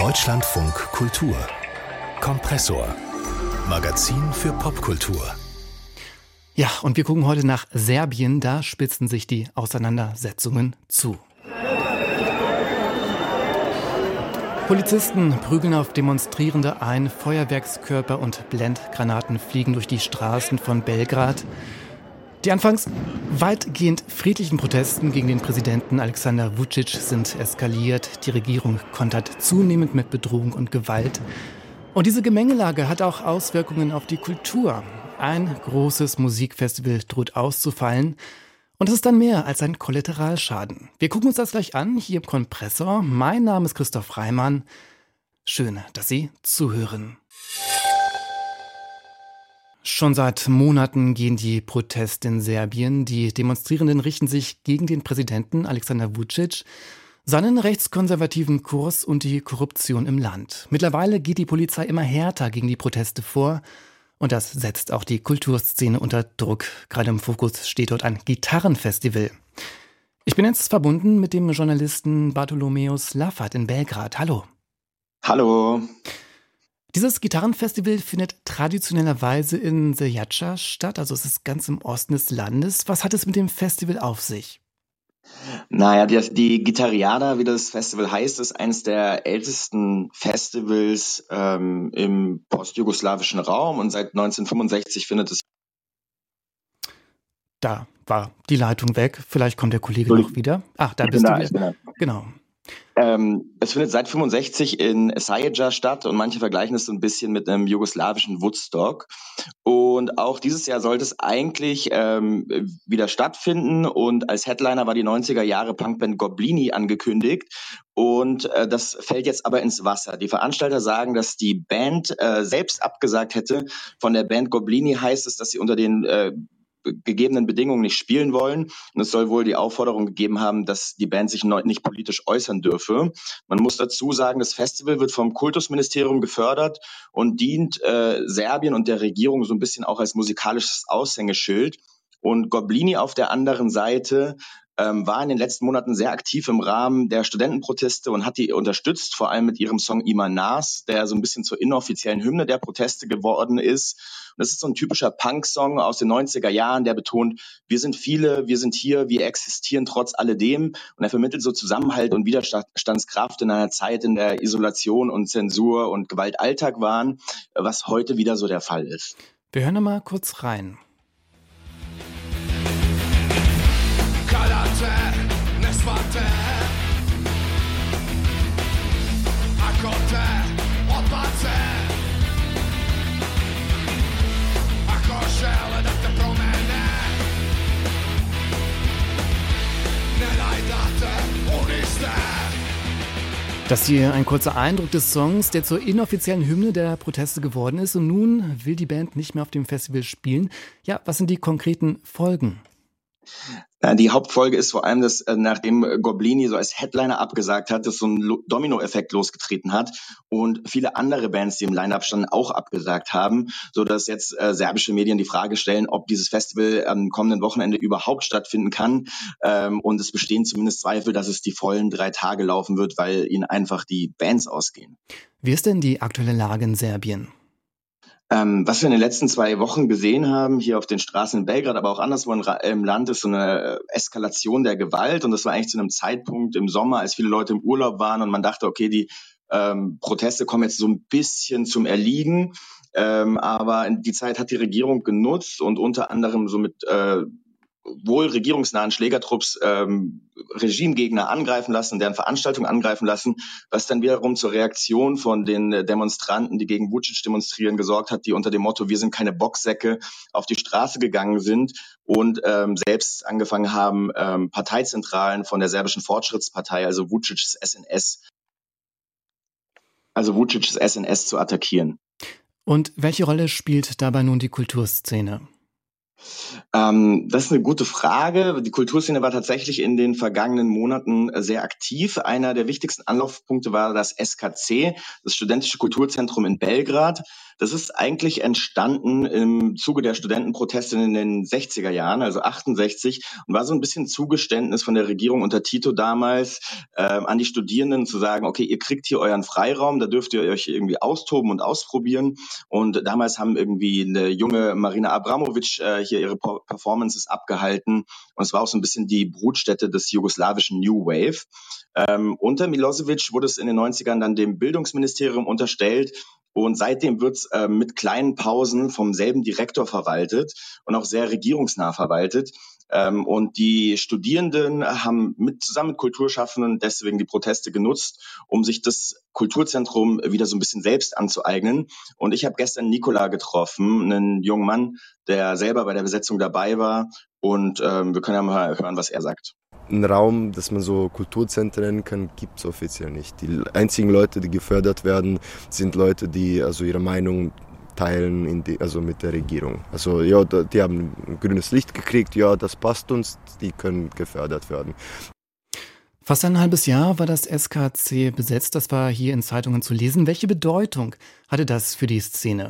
Deutschlandfunk Kultur Kompressor. Magazin für Popkultur. Ja, und wir gucken heute nach Serbien. Da spitzen sich die Auseinandersetzungen zu. Polizisten prügeln auf Demonstrierende ein, Feuerwerkskörper und Blendgranaten fliegen durch die Straßen von Belgrad. Die anfangs weitgehend friedlichen Protesten gegen den Präsidenten Alexander Vučić sind eskaliert. Die Regierung kontert zunehmend mit Bedrohung und Gewalt. Und diese Gemengelage hat auch Auswirkungen auf die Kultur. Ein großes Musikfestival droht auszufallen. Und es ist dann mehr als ein Kollateralschaden. Wir gucken uns das gleich an, hier im Kompressor. Mein Name ist Christoph Reimann. Schön, dass Sie zuhören. Schon seit Monaten gehen die Proteste in Serbien. Die Demonstrierenden richten sich gegen den Präsidenten Alexander Vučić, seinen rechtskonservativen Kurs und die Korruption im Land. Mittlerweile geht die Polizei immer härter gegen die Proteste vor. Und das setzt auch die Kulturszene unter Druck. Gerade im Fokus steht dort ein Gitarrenfestival. Ich bin jetzt verbunden mit dem Journalisten Bartolomeus Laffert in Belgrad. Hallo. Hallo. Dieses Gitarrenfestival findet traditionellerweise in Sejača statt, also es ist ganz im Osten des Landes. Was hat es mit dem Festival auf sich? Naja, die Gitarriada, wie das Festival heißt, ist eines der ältesten Festivals im postjugoslawischen Raum und seit 1965 findet es... Da war die Leitung weg. Vielleicht kommt der Kollege noch wieder. Ach, da bist du wieder. Genau. Es findet seit 65 in Sejača statt und manche vergleichen es so ein bisschen mit einem jugoslawischen Woodstock. Und auch dieses Jahr sollte es eigentlich wieder stattfinden und als Headliner war die 90er Jahre Punkband Goblini angekündigt und das fällt jetzt aber ins Wasser. Die Veranstalter sagen, dass die Band selbst abgesagt hätte. Von der Band Goblini heißt es, dass sie unter den gegebenen Bedingungen nicht spielen wollen. Und es soll wohl die Aufforderung gegeben haben, dass die Band sich nicht politisch äußern dürfe. Man muss dazu sagen, das Festival wird vom Kultusministerium gefördert und dient Serbien und der Regierung so ein bisschen auch als musikalisches Aushängeschild. Und Goblini auf der anderen Seite war in den letzten Monaten sehr aktiv im Rahmen der Studentenproteste und hat die unterstützt, vor allem mit ihrem Song Ima Nas, der so ein bisschen zur inoffiziellen Hymne der Proteste geworden ist. Und das ist so ein typischer Punk-Song aus den 90er Jahren, der betont, wir sind viele, wir sind hier, wir existieren trotz alledem. Und er vermittelt so Zusammenhalt und Widerstandskraft in einer Zeit, in der Isolation und Zensur und Gewalt Alltag waren, was heute wieder so der Fall ist. Wir hören noch mal kurz rein. Das hier ein kurzer Eindruck des Songs, der zur inoffiziellen Hymne der Proteste geworden ist. Und nun will die Band nicht mehr auf dem Festival spielen. Ja, was sind die konkreten Folgen? Die Hauptfolge ist vor allem, dass nachdem Goblini so als Headliner abgesagt hat, dass so ein Dominoeffekt losgetreten hat und viele andere Bands, die im Line-Up standen, auch abgesagt haben, so dass jetzt serbische Medien die Frage stellen, ob dieses Festival am kommenden Wochenende überhaupt stattfinden kann. Und es bestehen zumindest Zweifel, dass es die vollen 3 Tage laufen wird, weil ihnen einfach die Bands ausgehen. Wie ist denn die aktuelle Lage in Serbien? Was wir in den letzten 2 Wochen gesehen haben, hier auf den Straßen in Belgrad, aber auch anderswo im Land, ist so eine Eskalation der Gewalt. Und das war eigentlich zu einem Zeitpunkt im Sommer, als viele Leute im Urlaub waren und man dachte, okay, die Proteste kommen jetzt so ein bisschen zum Erliegen. Aber die Zeit hat die Regierung genutzt und unter anderem so mit wohl regierungsnahen Schlägertrupps Regimegegner angreifen lassen, deren Veranstaltungen angreifen lassen, was dann wiederum zur Reaktion von den Demonstranten, die gegen Vučić demonstrieren, gesorgt hat, die unter dem Motto, wir sind keine Boxsäcke, auf die Straße gegangen sind und selbst angefangen haben, Parteizentralen von der serbischen Fortschrittspartei, also Vučić's SNS zu attackieren. Und welche Rolle spielt dabei nun die Kulturszene? Das ist eine gute Frage. Die Kulturszene war tatsächlich in den vergangenen Monaten sehr aktiv. Einer der wichtigsten Anlaufpunkte war das SKC, das Studentische Kulturzentrum in Belgrad. Das ist eigentlich entstanden im Zuge der Studentenproteste in den 60er Jahren, also 68, und war so ein bisschen Zugeständnis von der Regierung unter Tito damals an die Studierenden zu sagen, okay, ihr kriegt hier euren Freiraum, da dürft ihr euch irgendwie austoben und ausprobieren. Und damals haben irgendwie eine junge Marina Abramovic hier ihre Performances abgehalten. Und es war auch so ein bisschen die Brutstätte des jugoslawischen New Wave. Unter Milosevic wurde es in den 90ern dann dem Bildungsministerium unterstellt. Und seitdem wird es mit kleinen Pausen vom selben Direktor verwaltet und auch sehr regierungsnah verwaltet. Und die Studierenden haben zusammen mit Kulturschaffenden deswegen die Proteste genutzt, um sich das Kulturzentrum wieder so ein bisschen selbst anzueignen. Und ich habe gestern Nikola getroffen, einen jungen Mann, der selber bei der Besetzung dabei war. Und wir können ja mal hören, was er sagt. Einen Raum, das man so Kulturzentren nennen kann, gibt es offiziell nicht. Die einzigen Leute, die gefördert werden, sind Leute, die also ihre Meinung teilen also mit der Regierung. Also ja, die haben ein grünes Licht gekriegt, ja, das passt uns, die können gefördert werden. Fast ein halbes Jahr war das SKC besetzt, das war hier in Zeitungen zu lesen. Welche Bedeutung hatte das für die Szene?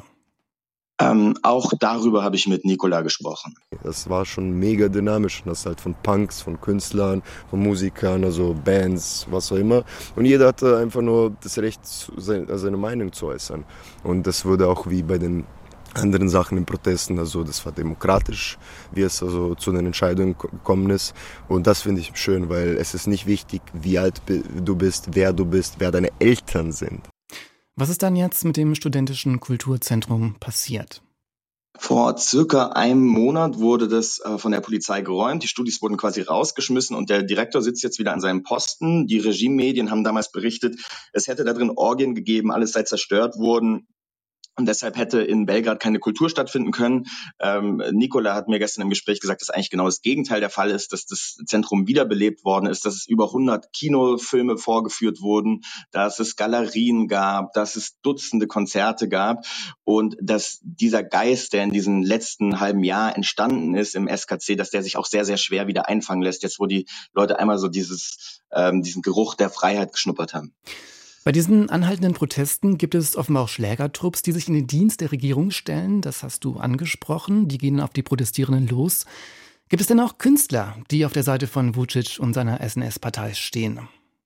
Auch darüber habe ich mit Nikola gesprochen. Das war schon mega dynamisch, das halt von Punks, von Künstlern, von Musikern, also Bands, was auch immer. Und jeder hatte einfach nur das Recht, seine Meinung zu äußern. Und das wurde auch wie bei den anderen Sachen in Protesten, also das war demokratisch, wie es also zu den Entscheidungen gekommen ist. Und das finde ich schön, weil es ist nicht wichtig, wie alt du bist, wer deine Eltern sind. Was ist dann jetzt mit dem Studentischen Kulturzentrum passiert? Vor circa einem Monat wurde das von der Polizei geräumt. Die Studis wurden quasi rausgeschmissen und der Direktor sitzt jetzt wieder an seinem Posten. Die Regimemedien haben damals berichtet, es hätte da drin Orgien gegeben, alles sei zerstört worden. Und deshalb hätte in Belgrad keine Kultur stattfinden können. Nikola hat mir gestern im Gespräch gesagt, dass eigentlich genau das Gegenteil der Fall ist, dass das Zentrum wiederbelebt worden ist, dass es über 100 Kinofilme vorgeführt wurden, dass es Galerien gab, dass es Dutzende Konzerte gab und dass dieser Geist, der in diesem letzten halben Jahr entstanden ist im SKC, dass der sich auch sehr, sehr schwer wieder einfangen lässt, jetzt wo die Leute einmal so diesen Geruch der Freiheit geschnuppert haben. Bei diesen anhaltenden Protesten gibt es offenbar auch Schlägertrupps, die sich in den Dienst der Regierung stellen. Das hast du angesprochen. Die gehen auf die Protestierenden los. Gibt es denn auch Künstler, die auf der Seite von Vučić und seiner SNS-Partei stehen?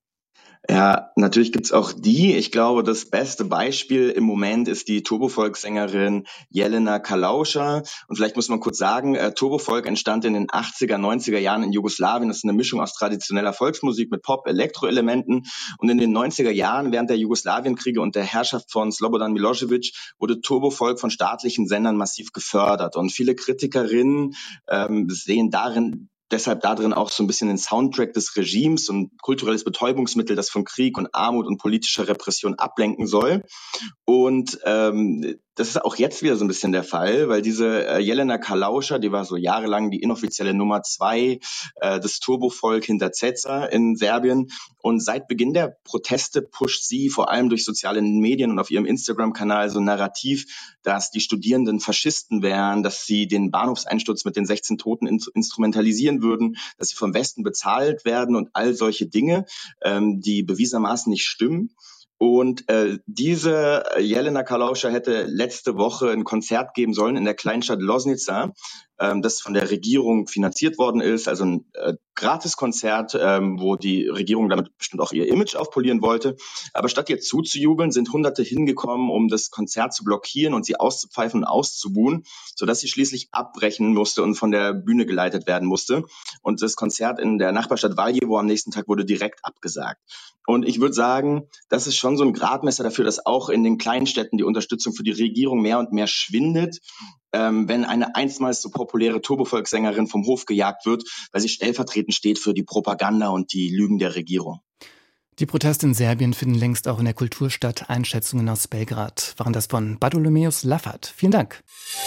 Ja, natürlich gibt's auch die. Ich glaube, das beste Beispiel im Moment ist die Turbofolk-Sängerin Jelena Kalauša. Und vielleicht muss man kurz sagen, Turbofolk entstand in den 80er, 90er Jahren in Jugoslawien. Das ist eine Mischung aus traditioneller Volksmusik mit Pop-Elektro-Elementen. Und in den 90er Jahren, während der Jugoslawienkriege und der Herrschaft von Slobodan Milosevic, wurde Turbofolk von staatlichen Sendern massiv gefördert. Und viele Kritikerinnen sehen deshalb darin auch so ein bisschen den Soundtrack des Regimes und kulturelles Betäubungsmittel, das von Krieg und Armut und politischer Repression ablenken soll. Und das ist auch jetzt wieder so ein bisschen der Fall, weil diese Jelena Kalauša, die war so jahrelang die inoffizielle Nummer 2 des Turbofolk hinter Ceca in Serbien. Und seit Beginn der Proteste pusht sie vor allem durch soziale Medien und auf ihrem Instagram-Kanal so ein Narrativ, dass die Studierenden Faschisten wären, dass sie den Bahnhofseinsturz mit den 16 Toten instrumentalisieren würden, dass sie vom Westen bezahlt werden und all solche Dinge, die bewiesenermaßen nicht stimmen. Und diese Jelena Kalauša hätte letzte Woche ein Konzert geben sollen in der Kleinstadt Loznica, das von der Regierung finanziert worden ist, also ein Gratiskonzert, wo die Regierung damit bestimmt auch ihr Image aufpolieren wollte. Aber statt ihr zuzujubeln, sind Hunderte hingekommen, um das Konzert zu blockieren und sie auszupfeifen und auszubuhen, sodass sie schließlich abbrechen musste und von der Bühne geleitet werden musste. Und das Konzert in der Nachbarstadt Valjevo am nächsten Tag wurde direkt abgesagt. Und ich würde sagen, das ist schon so ein Gradmesser dafür, dass auch in den kleinen Städten die Unterstützung für die Regierung mehr und mehr schwindet, wenn eine einstmals so populäre Turbofolksängerin vom Hof gejagt wird, weil sie stellvertretend steht für die Propaganda und die Lügen der Regierung. Die Proteste in Serbien finden längst auch in der Kultur statt. Einschätzungen aus Belgrad waren das von Bartholomäus Laffert. Vielen Dank.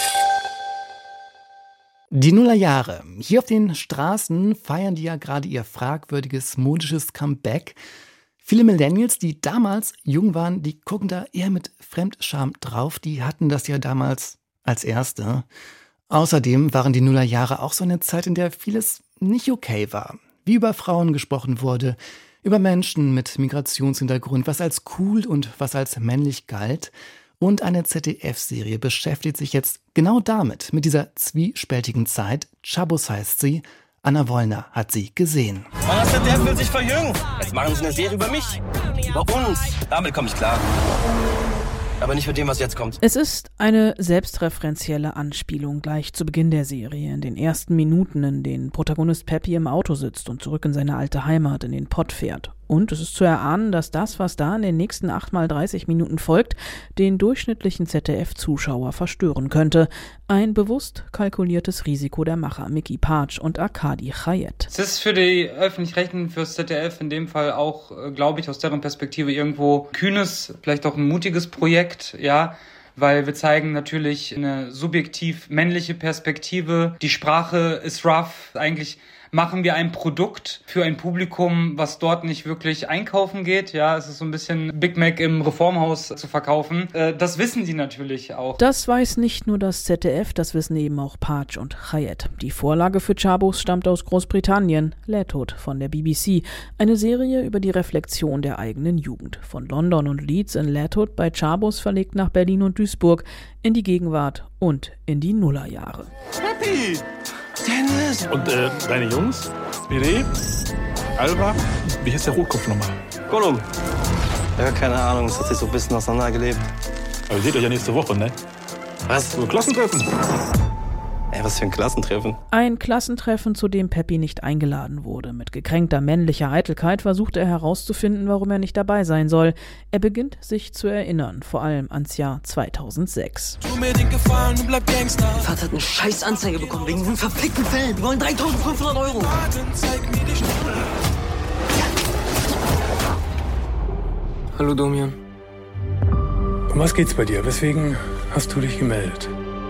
Die Nullerjahre. Hier auf den Straßen feiern die ja gerade ihr fragwürdiges modisches Comeback. Viele Millennials, die damals jung waren, die gucken da eher mit Fremdscham drauf. Die hatten das ja damals als Erste. Außerdem waren die Nullerjahre auch so eine Zeit, in der vieles nicht okay war. Wie über Frauen gesprochen wurde, über Menschen mit Migrationshintergrund, was als cool und was als männlich galt. Und eine ZDF-Serie beschäftigt sich jetzt genau damit, mit dieser zwiespältigen Zeit. Chabos heißt sie. Anna Wollner hat sie gesehen. Das ZDF will sich verjüngen. Jetzt machen sie eine Serie über mich, über uns. Damit komme ich klar. Aber nicht mit dem, was jetzt kommt. Es ist eine selbstreferenzielle Anspielung gleich zu Beginn der Serie. In den ersten Minuten, in denen Protagonist Peppy im Auto sitzt und zurück in seine alte Heimat, in den Pott fährt. Und es ist zu erahnen, dass das, was da in den nächsten 8x30 Minuten folgt, den durchschnittlichen ZDF-Zuschauer verstören könnte. Ein bewusst kalkuliertes Risiko der Macher Mickey Partsch und Arkadi Chayet. Es ist für die Öffentlich-Rechtlichen, fürs ZDF in dem Fall auch, glaube ich, aus deren Perspektive irgendwo kühnes, vielleicht auch ein mutiges Projekt, ja. Weil wir zeigen natürlich eine subjektiv männliche Perspektive. Die Sprache ist rough. Eigentlich machen wir ein Produkt für ein Publikum, was dort nicht wirklich einkaufen geht. Ja, es ist so ein bisschen Big Mac im Reformhaus zu verkaufen. Das wissen die natürlich auch. Das weiß nicht nur das ZDF, das wissen eben auch Partsch und Chayet. Die Vorlage für Chabos stammt aus Großbritannien, Letod von der BBC. Eine Serie über die Reflexion der eigenen Jugend. Von London und Leeds in Letod bei Chabos verlegt nach Berlin und Duisburg, in die Gegenwart und in die Nullerjahre. Happy! Dennis! Und deine Jungs? Mire? Alba? Wie heißt der Rotkopf nochmal? Gollum. Ja, keine Ahnung, es hat sich so ein bisschen auseinandergelebt. Aber ihr seht euch ja nächste Woche, ne? Was? So Klassentreffen. Ey, was für ein Klassentreffen. Ein Klassentreffen, zu dem Peppy nicht eingeladen wurde. Mit gekränkter männlicher Eitelkeit versucht er herauszufinden, warum er nicht dabei sein soll. Er beginnt sich zu erinnern, vor allem ans Jahr 2006. Tu mir den Gefallen und bleib Gangster. Vater hat eine scheiß Anzeige bekommen wegen diesem verfickten Film. Die wollen 3.500 €. Hallo Domian. Um was geht's bei dir? Weswegen hast du dich gemeldet?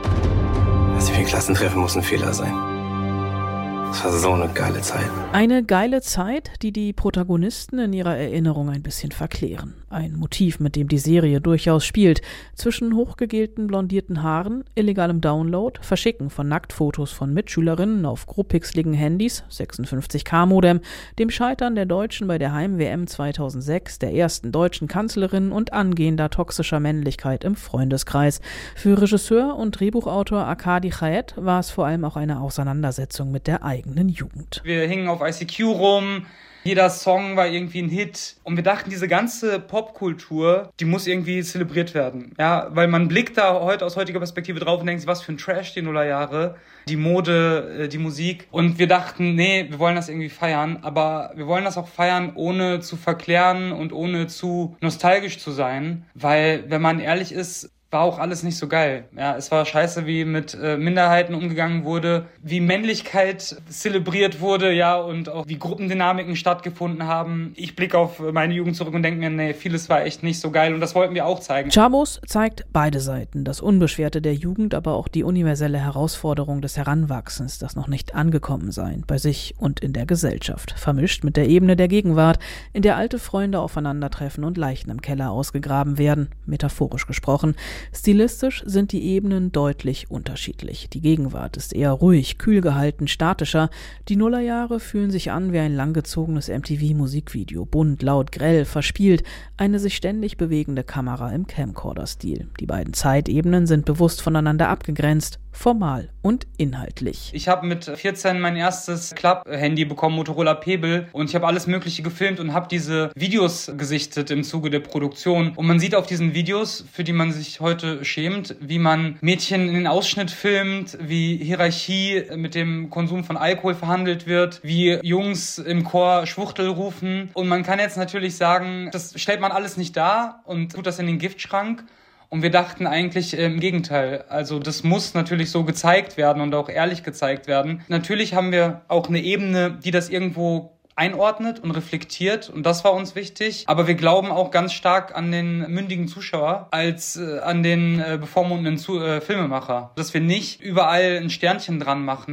Das für ein Klassentreffen muss ein Fehler sein. Das war so eine geile Zeit. Eine geile Zeit, die die Protagonisten in ihrer Erinnerung ein bisschen verklären. Ein Motiv, mit dem die Serie durchaus spielt. Zwischen hochgegelten, blondierten Haaren, illegalem Download, Verschicken von Nacktfotos von Mitschülerinnen auf grobpixeligen Handys, 56K-Modem, dem Scheitern der Deutschen bei der Heim-WM 2006, der ersten deutschen Kanzlerin und angehender toxischer Männlichkeit im Freundeskreis. Für Regisseur und Drehbuchautor Arkadi Chayet war es vor allem auch eine Auseinandersetzung mit der eigenen Jugend. Wir hingen auf ICQ rum. Jeder Song war irgendwie ein Hit. Und wir dachten, diese ganze Popkultur, die muss irgendwie zelebriert werden. Ja, weil man blickt da heute aus heutiger Perspektive drauf und denkt sich, was für ein Trash, die Nullerjahre. Die Mode, die Musik. Und wir dachten, nee, wir wollen das irgendwie feiern. Aber wir wollen das auch feiern, ohne zu verklären und ohne zu nostalgisch zu sein. Weil, wenn man ehrlich ist, war auch alles nicht so geil. Ja, es war scheiße, wie mit Minderheiten umgegangen wurde, wie Männlichkeit zelebriert wurde, ja, und auch wie Gruppendynamiken stattgefunden haben. Ich blicke auf meine Jugend zurück und denke mir, nee, vieles war echt nicht so geil und das wollten wir auch zeigen. Chabos zeigt beide Seiten, das Unbeschwerte der Jugend, aber auch die universelle Herausforderung des Heranwachsens, das noch nicht angekommen sein, bei sich und in der Gesellschaft, vermischt mit der Ebene der Gegenwart, in der alte Freunde aufeinandertreffen und Leichen im Keller ausgegraben werden, metaphorisch gesprochen. Stilistisch sind die Ebenen deutlich unterschiedlich. Die Gegenwart ist eher ruhig, kühl gehalten, statischer. Die Nullerjahre fühlen sich an wie ein langgezogenes MTV-Musikvideo. Bunt, laut, grell, verspielt. Eine sich ständig bewegende Kamera im Camcorder-Stil. Die beiden Zeitebenen sind bewusst voneinander abgegrenzt, formal und inhaltlich. Ich habe mit 14 mein erstes Club-Handy bekommen, Motorola Pebble, und ich habe alles Mögliche gefilmt und habe diese Videos gesichtet im Zuge der Produktion. Und man sieht auf diesen Videos, für die man sich heute schämt, wie man Mädchen in den Ausschnitt filmt, wie Hierarchie mit dem Konsum von Alkohol verhandelt wird, wie Jungs im Chor Schwuchtel rufen. Und man kann jetzt natürlich sagen, das stellt man alles nicht dar und tut das in den Giftschrank. Und wir dachten eigentlich im Gegenteil. Also das muss natürlich so gezeigt werden und auch ehrlich gezeigt werden. Natürlich haben wir auch eine Ebene, die das irgendwo einordnet und reflektiert, und das war uns wichtig. Aber wir glauben auch ganz stark an den mündigen Zuschauer als an den bevormundenden Filmemacher. Dass wir nicht überall ein Sternchen dran machen,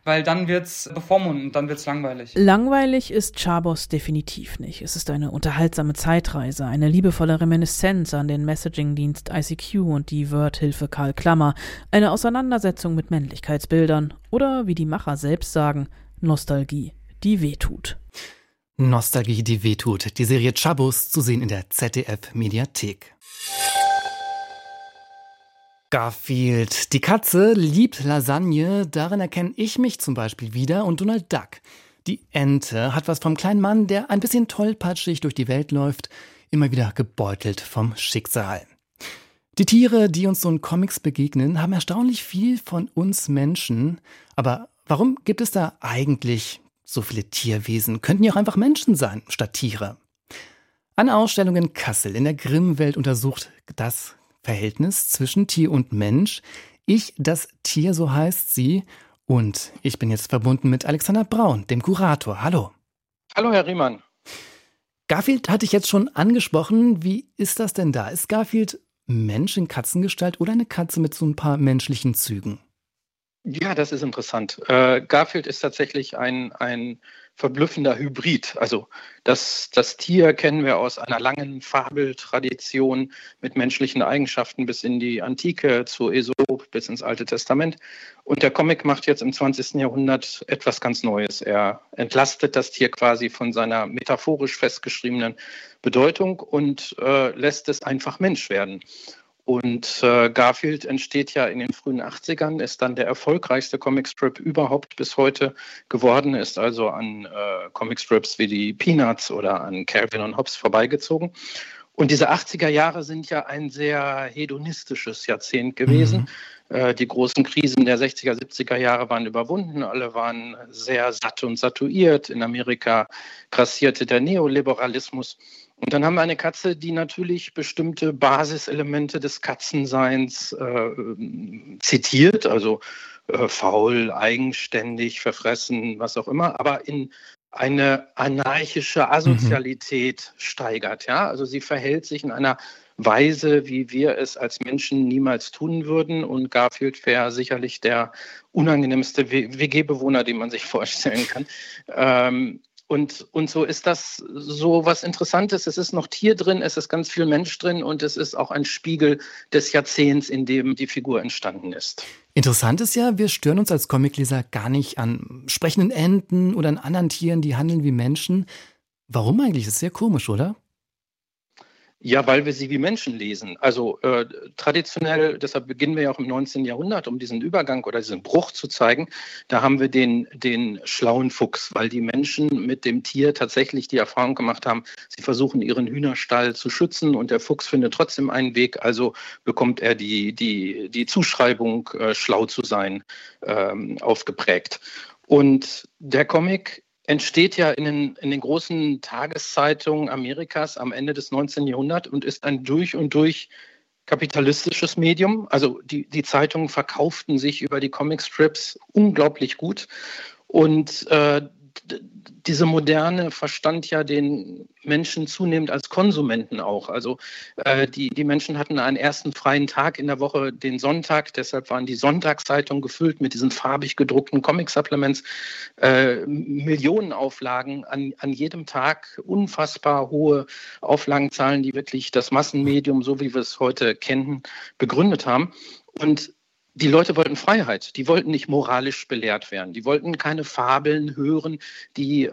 weil dann wird's bevormundend, dann wird's langweilig. Langweilig ist Chabos definitiv nicht. Es ist eine unterhaltsame Zeitreise, eine liebevolle Reminiszenz an den Messaging-Dienst ICQ und die Word-Hilfe Karl Klammer, eine Auseinandersetzung mit Männlichkeitsbildern oder, wie die Macher selbst sagen, Nostalgie, die wehtut. Nostalgie, die wehtut. Die Serie Chabos zu sehen in der ZDF-Mediathek. Garfield. Die Katze liebt Lasagne, darin erkenne ich mich zum Beispiel wieder, und Donald Duck. Die Ente hat was vom kleinen Mann, der ein bisschen tollpatschig durch die Welt läuft, immer wieder gebeutelt vom Schicksal. Die Tiere, die uns so in Comics begegnen, haben erstaunlich viel von uns Menschen. Aber warum gibt es da eigentlich so viele Tierwesen? Könnten ja auch einfach Menschen sein, statt Tiere. Eine Ausstellung in Kassel in der Grimm-Welt untersucht das Verhältnis zwischen Tier und Mensch. Ich, das Tier, so heißt sie. Und ich bin jetzt verbunden mit Alexander Braun, dem Kurator. Hallo. Hallo, Herr Riemann. Garfield hatte ich jetzt schon angesprochen. Wie ist das denn da? Ist Garfield Mensch in Katzengestalt oder eine Katze mit so ein paar menschlichen Zügen? Ja, das ist interessant. Garfield ist tatsächlich ein verblüffender Hybrid. Also das Tier kennen wir aus einer langen Fabeltradition mit menschlichen Eigenschaften bis in die Antike, zu Aesop, bis ins Alte Testament. Und der Comic macht jetzt im 20. Jahrhundert etwas ganz Neues. Er entlastet das Tier quasi von seiner metaphorisch festgeschriebenen Bedeutung und lässt es einfach Mensch werden. Und Garfield entsteht ja in den frühen 80ern, ist dann der erfolgreichste Comicstrip überhaupt bis heute geworden, ist also an Comicstrips wie die Peanuts oder an Calvin und Hobbes vorbeigezogen. Und diese 80er Jahre sind ja ein sehr hedonistisches Jahrzehnt gewesen. Die großen Krisen der 60er, 70er Jahre waren überwunden. Alle waren sehr satt und satuiert. In Amerika grassierte der Neoliberalismus. Und dann haben wir eine Katze, die natürlich bestimmte Basiselemente des Katzenseins zitiert, also faul, eigenständig, verfressen, was auch immer, aber in eine anarchische Asozialität steigert. Ja? Also sie verhält sich in einer Weise, wie wir es als Menschen niemals tun würden. Und Garfield wäre sicherlich der unangenehmste WG-Bewohner, den man sich vorstellen kann. Und so ist das so was Interessantes. Es ist noch Tier drin, es ist ganz viel Mensch drin und es ist auch ein Spiegel des Jahrzehnts, in dem die Figur entstanden ist. Interessant ist ja, wir stören uns als Comicleser gar nicht an sprechenden Enten oder an anderen Tieren, die handeln wie Menschen. Warum eigentlich? Das ist sehr komisch, oder? Ja, weil wir sie wie Menschen lesen. Also traditionell, deshalb beginnen wir ja auch im 19. Jahrhundert, um diesen Übergang oder diesen Bruch zu zeigen. Da haben wir den schlauen Fuchs, weil die Menschen mit dem Tier tatsächlich die Erfahrung gemacht haben, sie versuchen ihren Hühnerstall zu schützen und der Fuchs findet trotzdem einen Weg, also bekommt er die Zuschreibung, schlau zu sein, aufgeprägt. Und der Comic entsteht ja in den großen Tageszeitungen Amerikas am Ende des 19. Jahrhunderts und ist ein durch und durch kapitalistisches Medium. Also die Zeitungen verkauften sich über die Comicstrips unglaublich gut. Und diese Moderne verstand ja den Menschen zunehmend als Konsumenten auch. Also die Menschen hatten einen ersten freien Tag in der Woche, den Sonntag. Deshalb waren die Sonntagszeitungen gefüllt mit diesen farbig gedruckten Comic-Supplements. Millionenauflagen an jedem Tag, unfassbar hohe Auflagenzahlen, die wirklich das Massenmedium, so wie wir es heute kennen, begründet haben. Und die Leute wollten Freiheit, die wollten nicht moralisch belehrt werden, die wollten keine Fabeln hören, die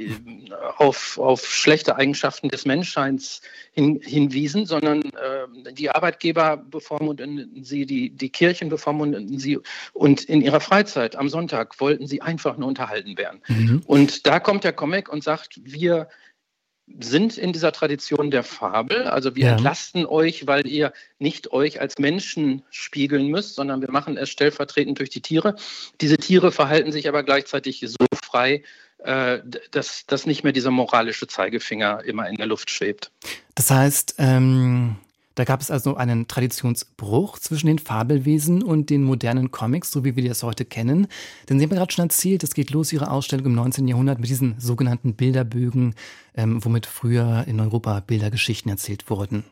auf schlechte Eigenschaften des Menschseins hinwiesen, sondern die Arbeitgeber bevormundeten sie, die Kirchen bevormundeten sie und in ihrer Freizeit am Sonntag wollten sie einfach nur unterhalten werden. Und da kommt der Comic und sagt, wir sind in dieser Tradition der Fabel, also wir entlasten euch, weil ihr nicht euch als Menschen spiegeln müsst, sondern wir machen es stellvertretend durch die Tiere. Diese Tiere verhalten sich aber gleichzeitig so frei, dass nicht mehr dieser moralische Zeigefinger immer in der Luft schwebt. Das heißt, da gab es also einen Traditionsbruch zwischen den Fabelwesen und den modernen Comics, so wie wir das heute kennen. Denn Sie haben gerade schon erzählt, es geht los, Ihre Ausstellung im 19. Jahrhundert mit diesen sogenannten Bilderbögen, womit früher in Europa Bildergeschichten erzählt wurden.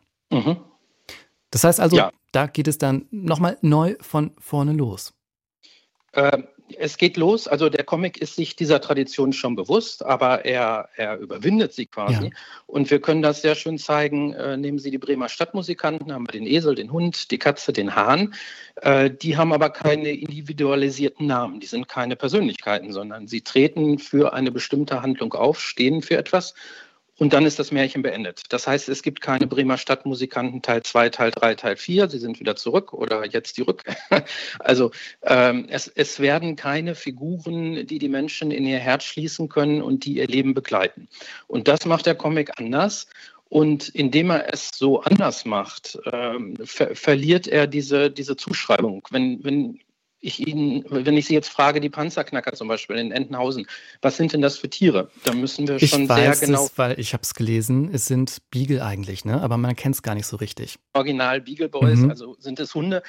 Das heißt also, da geht es dann nochmal neu von vorne los. Es geht los, also der Comic ist sich dieser Tradition schon bewusst, aber er überwindet sie quasi. Ja. Und wir können das sehr schön zeigen. Nehmen Sie die Bremer Stadtmusikanten, haben wir den Esel, den Hund, die Katze, den Hahn. Die haben aber keine individualisierten Namen, die sind keine Persönlichkeiten, sondern sie treten für eine bestimmte Handlung auf, stehen für etwas. Und dann ist das Märchen beendet. Das heißt, es gibt keine Bremer Stadtmusikanten Teil 2, Teil 3, Teil 4. Sie sind wieder zurück oder jetzt die Rückkehr. Also es werden keine Figuren, die die Menschen in ihr Herz schließen können und die ihr Leben begleiten. Und das macht der Comic anders. Und indem er es so anders macht, verliert er diese Zuschreibung. Wenn ich Sie jetzt frage, die Panzerknacker zum Beispiel in Entenhausen, was sind denn das für Tiere? Da müssen wir schon sehr genau... weil ich habe es gelesen, es sind Beagle eigentlich, ne? Aber man kennt es gar nicht so richtig. Original Beagle Boys, also sind es Hunde.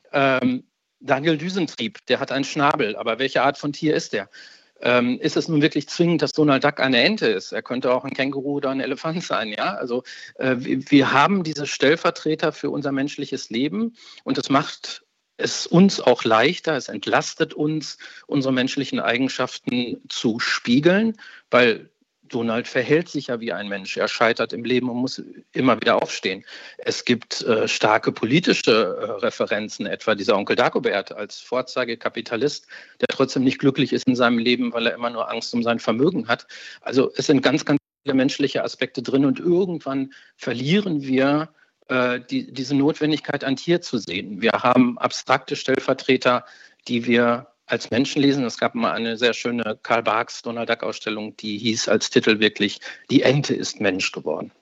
Daniel Düsentrieb, der hat einen Schnabel, aber welche Art von Tier ist der? Ist es nun wirklich zwingend, dass Donald Duck eine Ente ist? Er könnte auch ein Känguru oder ein Elefant sein, ja? Also wir haben diese Stellvertreter für unser menschliches Leben und es macht es uns auch leichter, es entlastet uns, unsere menschlichen Eigenschaften zu spiegeln, weil Donald verhält sich ja wie ein Mensch. Er scheitert im Leben und muss immer wieder aufstehen. Es gibt starke politische Referenzen, etwa dieser Onkel Dagobert als Vorzeigekapitalist, der trotzdem nicht glücklich ist in seinem Leben, weil er immer nur Angst um sein Vermögen hat. Also es sind ganz, ganz viele menschliche Aspekte drin und irgendwann verlieren wir diese Notwendigkeit, ein Tier zu sehen. Wir haben abstrakte Stellvertreter, die wir als Menschen lesen. Es gab mal eine sehr schöne Karl Barks Donald Duck Ausstellung, die hieß als Titel wirklich "Die Ente ist Mensch geworden".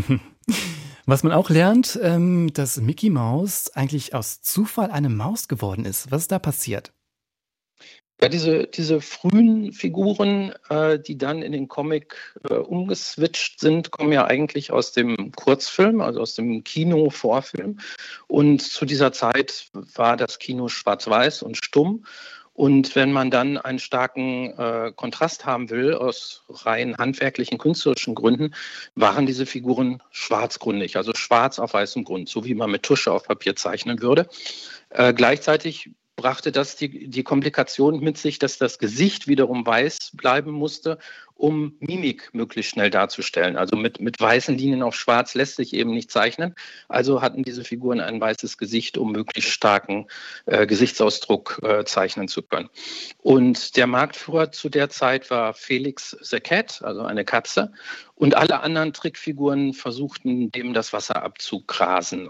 Was man auch lernt, dass Mickey Mouse eigentlich aus Zufall eine Maus geworden ist. Was ist da passiert? Ja, diese frühen Figuren, die dann in den Comic umgeswitcht sind, kommen ja eigentlich aus dem Kurzfilm, also aus dem Kino-Vorfilm. Und zu dieser Zeit war das Kino schwarz-weiß und stumm. Und wenn man dann einen starken Kontrast haben will, aus rein handwerklichen, künstlerischen Gründen, waren diese Figuren schwarzgründig, also schwarz auf weißem Grund, so wie man mit Tusche auf Papier zeichnen würde. Gleichzeitig brachte das die Komplikation mit sich, dass das Gesicht wiederum weiß bleiben musste, um Mimik möglichst schnell darzustellen. Also mit weißen Linien auf schwarz lässt sich eben nicht zeichnen. Also hatten diese Figuren ein weißes Gesicht, um möglichst starken Gesichtsausdruck zeichnen zu können. Und der Marktführer zu der Zeit war Felix the Cat, also eine Katze. Und alle anderen Trickfiguren versuchten, dem das Wasser abzugrasen.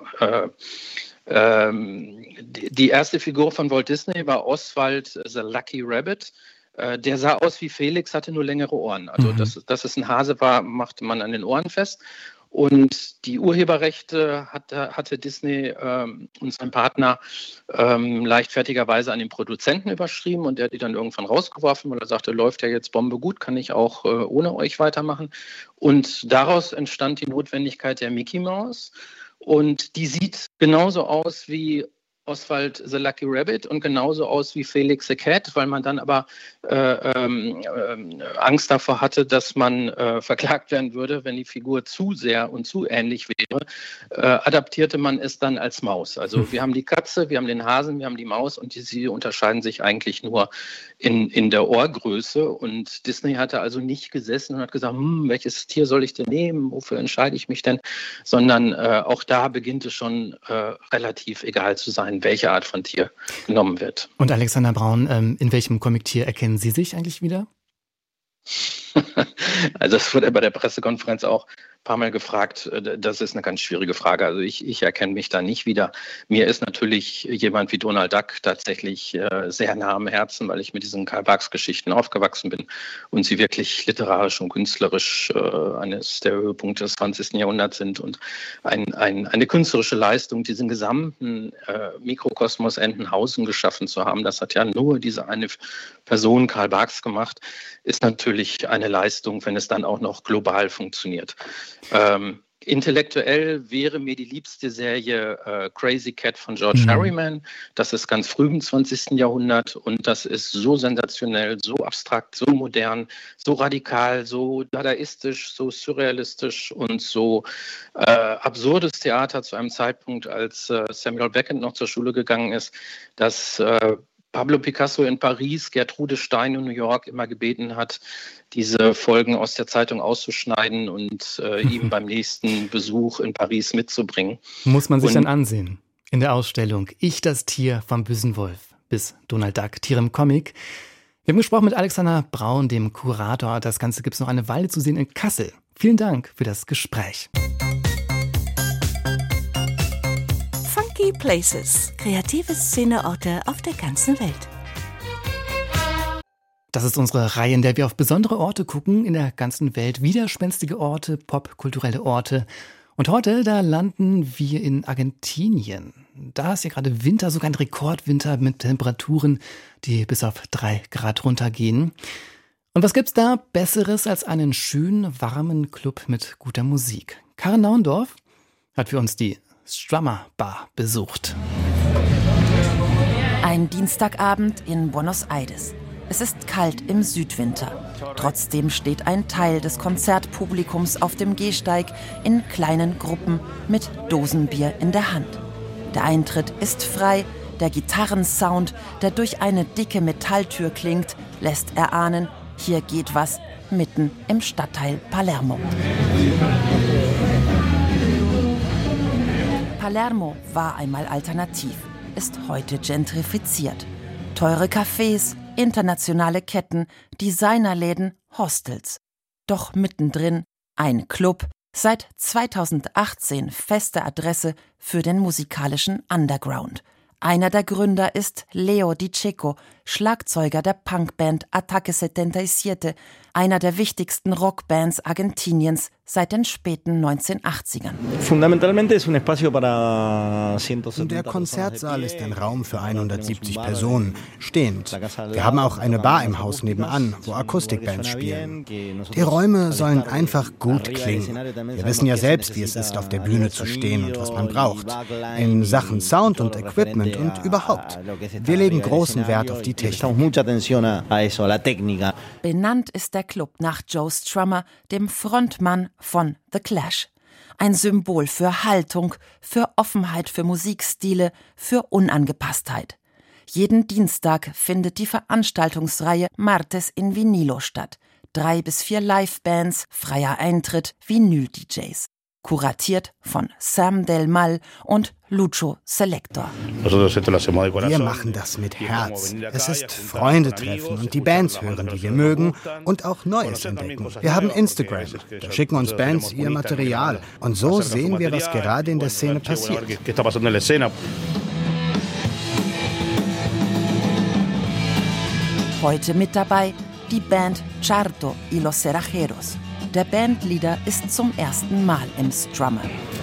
Die erste Figur von Walt Disney war Oswald the Lucky Rabbit. Der sah aus wie Felix, hatte nur längere Ohren. Also dass es ein Hase war, machte man an den Ohren fest. Und die Urheberrechte hatte Disney und sein Partner leichtfertigerweise an den Produzenten überschrieben und der hat die dann irgendwann rausgeworfen, weil er sagte, läuft ja jetzt Bombe gut, kann ich auch ohne euch weitermachen. Und daraus entstand die Notwendigkeit der Mickey Mouse. Und die sieht genauso aus wie Oswald the Lucky Rabbit und genauso aus wie Felix the Cat, weil man dann aber Angst davor hatte, dass man verklagt werden würde, wenn die Figur zu sehr und zu ähnlich wäre, adaptierte man es dann als Maus. Also wir haben die Katze, wir haben den Hasen, wir haben die Maus und sie unterscheiden sich eigentlich nur in der Ohrgröße. Und Disney hatte also nicht gesessen und hat gesagt, welches Tier soll ich denn nehmen, wofür entscheide ich mich denn, sondern auch da beginnt es schon relativ egal zu sein, welche Art von Tier genommen wird. Und Alexander Braun, in welchem Comictier erkennen Sie sich eigentlich wieder? Also das wurde bei der Pressekonferenz auch ein paar Mal gefragt. Das ist eine ganz schwierige Frage. Also ich erkenne mich da nicht wieder. Mir ist natürlich jemand wie Donald Duck tatsächlich sehr nah am Herzen, weil ich mit diesen Karl Barks-Geschichten aufgewachsen bin und sie wirklich literarisch und künstlerisch eines der Höhepunkte des 20. Jahrhunderts sind und eine künstlerische Leistung, diesen gesamten Mikrokosmos Entenhausen geschaffen zu haben. Das hat ja nur diese eine Person, Karl Barks, gemacht, ist natürlich eine Leistung, wenn es dann auch noch global funktioniert. Intellektuell wäre mir die liebste Serie Crazy Cat von George Harriman. Das ist ganz früh im 20. Jahrhundert und das ist so sensationell, so abstrakt, so modern, so radikal, so dadaistisch, so surrealistisch und so absurdes Theater zu einem Zeitpunkt, als Samuel Beckett noch zur Schule gegangen ist, dass Pablo Picasso in Paris, Gertrude Stein in New York immer gebeten hat, diese Folgen aus der Zeitung auszuschneiden und ihm beim nächsten Besuch in Paris mitzubringen. Muss man sich dann ansehen. In der Ausstellung Ich, das Tier vom bösen Wolf bis Donald Duck, Tiere im Comic. Wir haben gesprochen mit Alexander Braun, dem Kurator. Das Ganze gibt es noch eine Weile zu sehen in Kassel. Vielen Dank für das Gespräch. Funky Places. Kreative Szeneorte auf der ganzen Welt. Das ist unsere Reihe, in der wir auf besondere Orte gucken in der ganzen Welt. Widerspenstige Orte, popkulturelle Orte. Und heute, da landen wir in Argentinien. Da ist ja gerade Winter, sogar ein Rekordwinter mit Temperaturen, die bis auf 3 Grad runtergehen. Und was gibt's da Besseres als einen schönen, warmen Club mit guter Musik? Karin Naundorf hat für uns die Strummer Bar besucht. Ein Dienstagabend in Buenos Aires. Es ist kalt im Südwinter. Trotzdem steht ein Teil des Konzertpublikums auf dem Gehsteig in kleinen Gruppen mit Dosenbier in der Hand. Der Eintritt ist frei. Der Gitarrensound, der durch eine dicke Metalltür klingt, lässt erahnen, hier geht was mitten im Stadtteil Palermo. Palermo war einmal alternativ, ist heute gentrifiziert. Teure Cafés, internationale Ketten, Designerläden, Hostels. Doch mittendrin ein Club, seit 2018 feste Adresse für den musikalischen Underground. Einer der Gründer ist Leo Di Cecco, Schlagzeuger der Punkband Ataque 77, einer der wichtigsten Rockbands Argentiniens seit den späten 1980ern. Der Konzertsaal ist ein Raum für 170 Personen, stehend. Wir haben auch eine Bar im Haus nebenan, wo Akustikbands spielen. Die Räume sollen einfach gut klingen. Wir wissen ja selbst, wie es ist, auf der Bühne zu stehen und was man braucht. In Sachen Sound und Equipment und überhaupt. Wir legen großen Wert auf die Technik. Benannt ist der Club nach Joe Strummer, dem Frontmann von The Clash. Ein Symbol für Haltung, für Offenheit für Musikstile, für Unangepasstheit. Jeden Dienstag findet die Veranstaltungsreihe Martes in Vinilo statt. 3 bis 4 Livebands, freier Eintritt, Vinyl-DJs. Kuratiert von Sam Del Mal und Lucho Selector. Wir machen das mit Herz. Es ist Freunde treffen und die Bands hören, die wir mögen und auch Neues entdecken. Wir haben Instagram, da schicken uns Bands ihr Material und so sehen wir, was gerade in der Szene passiert. Heute mit dabei die Band Charto y los Cerrajeros. Der Bandleader ist zum ersten Mal im Strummer.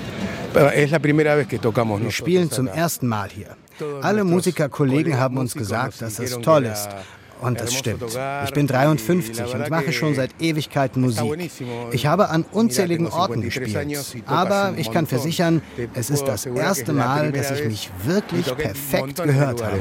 Wir spielen zum ersten Mal hier. Alle Musikerkollegen haben uns gesagt, dass es toll ist. Und das stimmt. Ich bin 53 und mache schon seit Ewigkeiten Musik. Ich habe an unzähligen Orten gespielt. Aber ich kann versichern, es ist das erste Mal, dass ich mich wirklich perfekt gehört habe.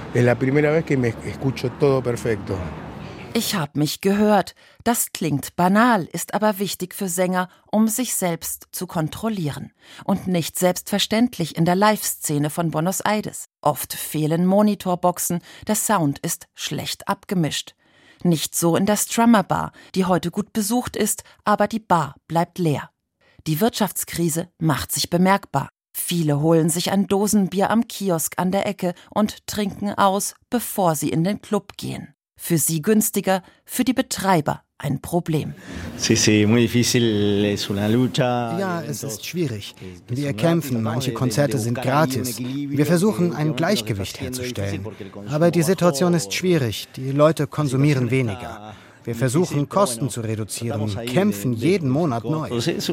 Ich habe mich gehört. Das klingt banal, ist aber wichtig für Sänger, um sich selbst zu kontrollieren. Und nicht selbstverständlich in der Live-Szene von Buenos Aires. Oft fehlen Monitorboxen, der Sound ist schlecht abgemischt. Nicht so in der Strummer Bar, die heute gut besucht ist, aber die Bar bleibt leer. Die Wirtschaftskrise macht sich bemerkbar. Viele holen sich ein Dosenbier am Kiosk an der Ecke und trinken aus, bevor sie in den Club gehen. Für sie günstiger, für die Betreiber ein Problem. Ja, es ist schwierig. Wir kämpfen, manche Konzerte sind gratis. Wir versuchen, ein Gleichgewicht herzustellen. Aber die Situation ist schwierig, die Leute konsumieren weniger. Wir versuchen, Kosten zu reduzieren, kämpfen jeden Monat neu.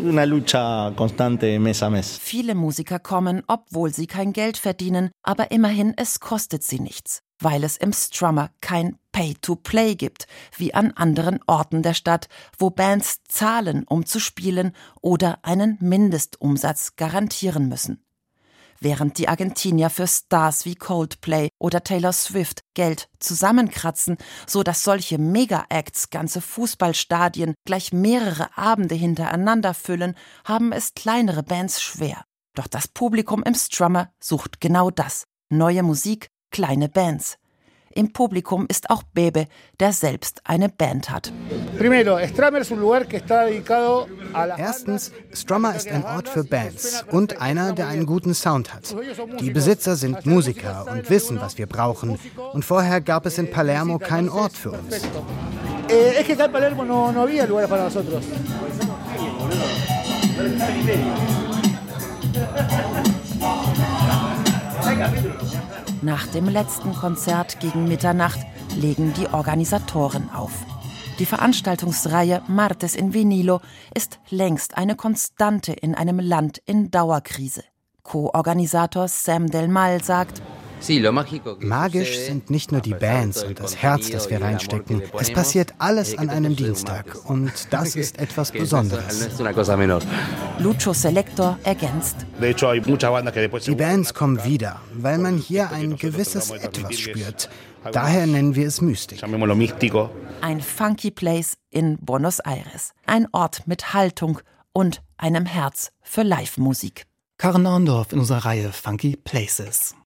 Viele Musiker kommen, obwohl sie kein Geld verdienen, aber immerhin, es kostet sie nichts, weil es im Strummer kein Pay-to-Play gibt, wie an anderen Orten der Stadt, wo Bands zahlen, um zu spielen oder einen Mindestumsatz garantieren müssen. Während die Argentinier für Stars wie Coldplay oder Taylor Swift Geld zusammenkratzen, so dass solche Mega-Acts ganze Fußballstadien gleich mehrere Abende hintereinander füllen, haben es kleinere Bands schwer. Doch das Publikum im Strummer sucht genau das. Neue Musik, kleine Bands. Im Publikum ist auch Bebe, der selbst eine Band hat. Erstens, Strummer ist ein Ort für Bands und einer, der einen guten Sound hat. Die Besitzer sind Musiker und wissen, was wir brauchen. Und vorher gab es in Palermo keinen Ort für uns. Nach dem letzten Konzert gegen Mitternacht legen die Organisatoren auf. Die Veranstaltungsreihe Martes in Vinilo ist längst eine Konstante in einem Land in Dauerkrise. Co-Organisator Sam Del Mal sagt: Magisch sind nicht nur die Bands und das Herz, das wir reinstecken. Es passiert alles an einem Dienstag und das ist etwas Besonderes. Lucho Selector ergänzt: Die Bands kommen wieder, weil man hier ein gewisses Etwas spürt. Daher nennen wir es Mystik. Ein Funky Place in Buenos Aires. Ein Ort mit Haltung und einem Herz für Live-Musik. Karen Orndorff in unserer Reihe Funky Places.